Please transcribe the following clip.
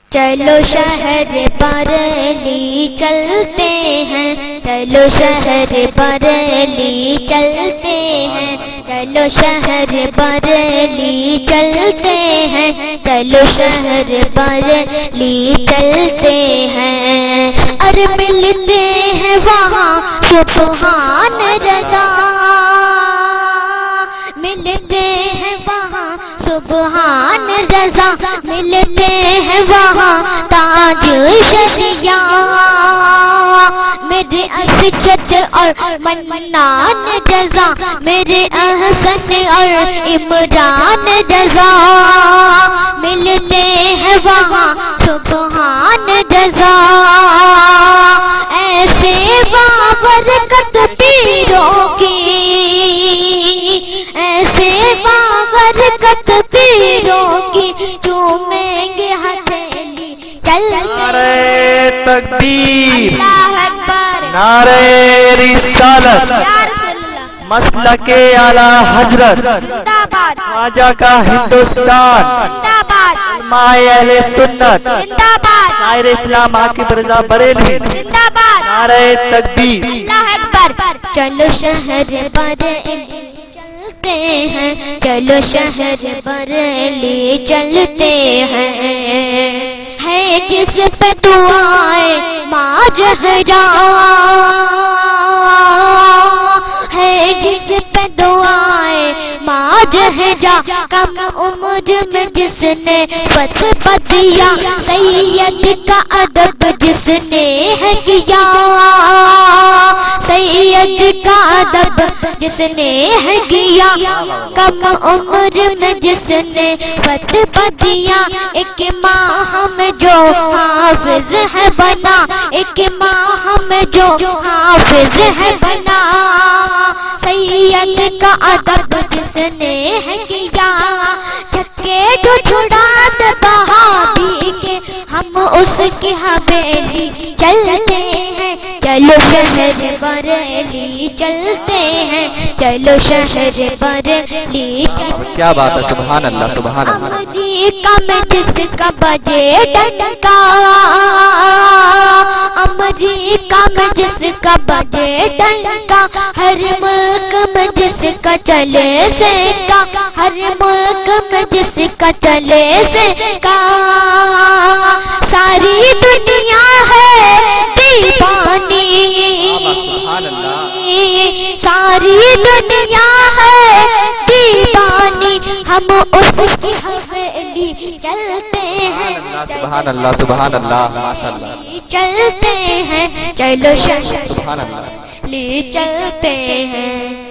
چلو شہر بریلی چلتے ہیں، چلو شہر بریلی چلتے ہیں، چلو شہر بریلی چلتے ہیں، چلو شہر بریلی چلتے ہیں، اور ملتے ہیں وہاں سبحان رضا، ملتے ہیں وہاں سبحان رضا، ملتے ہیں وہاں تاج شریعہ، میرے اسجد اور منان جزا، میرے احسن اور عمران جزا، ملتے ہیں وہاں سبحان رضا، ایسے بابرکت پیروں کی، ایسے بابرکت پیروں کی چومیں گے ہتھیلی نعرہ تکبیر، اللہ اکبر، نعرہ رسالت، مسلک اعلی حضرت، زندہ باد خواجہ کا ہندوستان، زندہ باد علماء اہل سنت، زندہ باد شاعر اسلام عاقب رضا بریلوی، زندہ باد، نعرہ تکبیر، اللہ اکبر۔ چلو شہر بریلی چلتے ہیں، چلو شہر بریلی چلتے ہیں، ہے جس پہ دعائیں ماجہرا، ہے جس پہ دعائیں ماجہرا، کم عمر میں جس نے فتح دیا، سید کا ادب جس نے ہے کیا، سید کا ادب جس نے ہے کیا، کم عمر میں جس نے فتح دیا، ایک ماہ میں جو حافظ ہے بنا، ایک ماہ میں جو حافظ ہے بنا، سید کا ادب جس نے ہے کیا، چھکے جو چھڑا دے بہادی کے، ہم اس کی حویلی چلتے ہیں، چلو شہر بریلی چلتے ہیں، چلو شہر بریلی چلتے ہیں۔ کیا بات ہے، سبحان اللہ سبحان اللہ۔ امریکہ میں جس کا بجے ڈنکا، امریکہ میں جس کا بجے ڈنکا، ہر ملک میں جس کا چلے سیکا، ہر ملک میں جس کا چلے سیکا، ساری دنیا ہے دیوانی، ساری دنیا ہے دیوانی، ہم اس کی حویلی چلتے ہیں، سبحان اللہ سبحان اللہ، ماشاءاللہ چلتے ہیں، چلو شہر سبحان اللہ، لی چلتے ہیں۔